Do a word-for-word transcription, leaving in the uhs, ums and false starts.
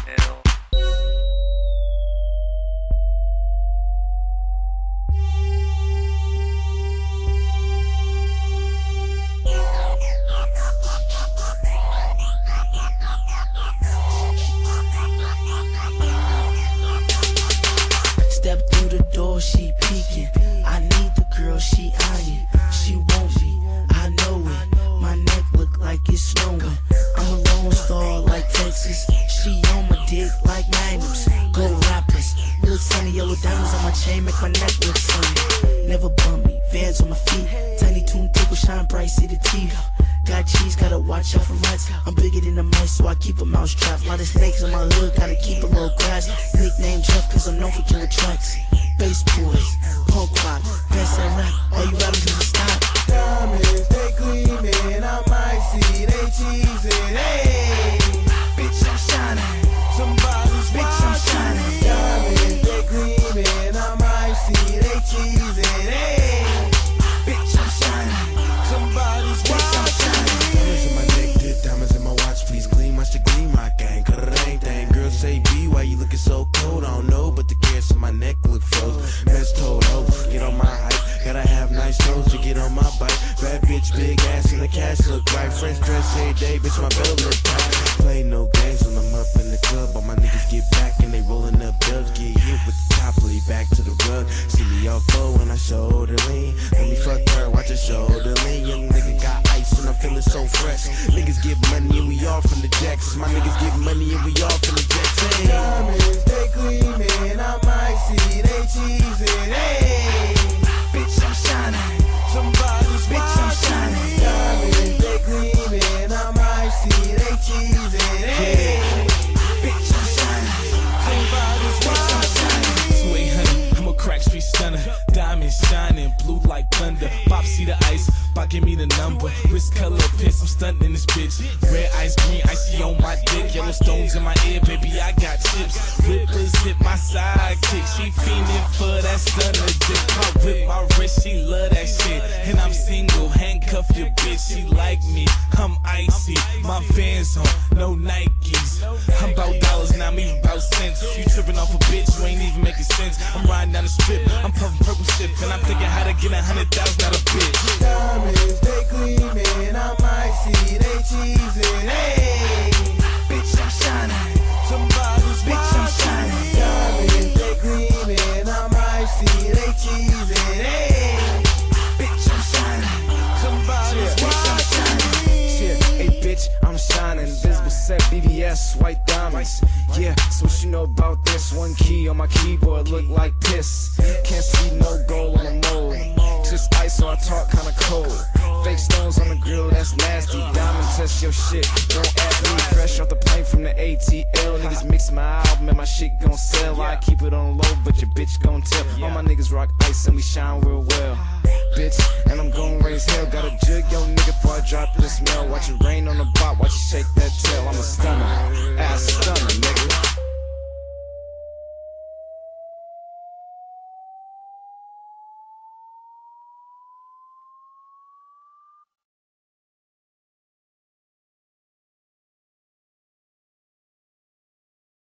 Step through the door, she peeking. I need the girl, she eyeing. She want me, I know it. My neck look like it's snowing. I'm a lone star like Texas. She on my dick like magnums. Go rappers. Little tiny yellow diamonds on my chain make my neck look sunny. Never bump me, Vans on my feet. Tiny tune tickle, shine bright, see the teeth. Got cheese, gotta watch out for rats. I'm bigger than the mice, so I keep a mouse trap. Lot of snakes in my hood, gotta keep a little grass. Nickname Jeff, cause I'm known for killer tracks. Bass boys, punk rock, best and rap. All you rappers need to stop. Diamonds, they gleaming, I'm icy, they cheesing, hey. Bitch, I'm shining. Somebody's Bitch, I'm shining. Diamonds, they gleaming, I'm icy, they cheesing, hey. Bitch, I'm shining. Somebody's Bitch, I'm shining. Diamonds in my neck, good diamonds in my watch. Please clean my shit, clean my gang. Cut it ain't thing. Girls say B, why you looking so cold? I don't know, but the gas in my neck look froze. Mess told ho, get on my hype. Gotta have nice toes to get on my bike. Bad bitch, big ass, and the cash look right. French dress every day, bitch, my belt look tight. Play no games when I'm up in the club. All my niggas get back and they rolling up dubs. Get hit with the top, lead back to the rug. See me all four when I shoulder lean. Let me fuck her, watch her shoulder lean. Young nigga got ice and I'm feeling so fresh. Niggas get money and we all from the jacks. My niggas get money and we all from the jacks. Hey. diamonds, they gleaming, I'm icy, they cheesing, hey. Bitch, I'm shining. Somebody's Bitch, I'm shining. Diamonds, they gleaming, I'm icy, they cheesing, hey. Bitch, I'm shining. Somebody's Bitch, I'm shining. two eight hundred, I'm a crack street stunner. Diamonds shining, blue like thunder. Pop see the ice, pop give me the number. Wrist color piss, I'm stunting in this bitch. Red ice, green icy on my dick. Yellow stones in my ear, baby, I got chips. Rippers hit my sidekick. She fiending for that stunner dick. I whip my wrist, she love that shit. And I'm single, handcuff your bitch, she like me. I'm icy, my Vans on, no Nikes. I'm about dollars, now I'm even about cents. You tripping off a bitch, you ain't even making sense. I'm riding down the strip, I'm puffing purple shit, and I'm thinking how to get a hundred thousand out of bitch. diamonds, they gleaming, I'm icy, they cheesing, hey. Bitch, I'm shining. Somebody's Bitch, I'm shining. Diamonds, they gleaming, I'm icy, they cheesing, hey. Bitch, I'm shining. Somebody's Bitch, I'm shining. Shit, hey bitch, I'm shining. Invisible set, B B S, white diamonds. Yeah, so what you know about this? One key on my keyboard look like this. Can't see no gold on the mold. Just ice, so I talk kinda cold. Fake stones on the grill, that's nasty. Diamond test your shit. Don't ask me. Fresh off the plane from the A T L. Niggas mix my album and my shit gon' sell. I keep it on low, but your bitch gon' tell. All my niggas rock ice and we shine real well. Bitch, and I'm gon' raise hell. Got a jug, yo nigga, before I drop this mail. Watch it rain on the bot, watch it shake that tail. I'm a stunner, ass stunner, nigga.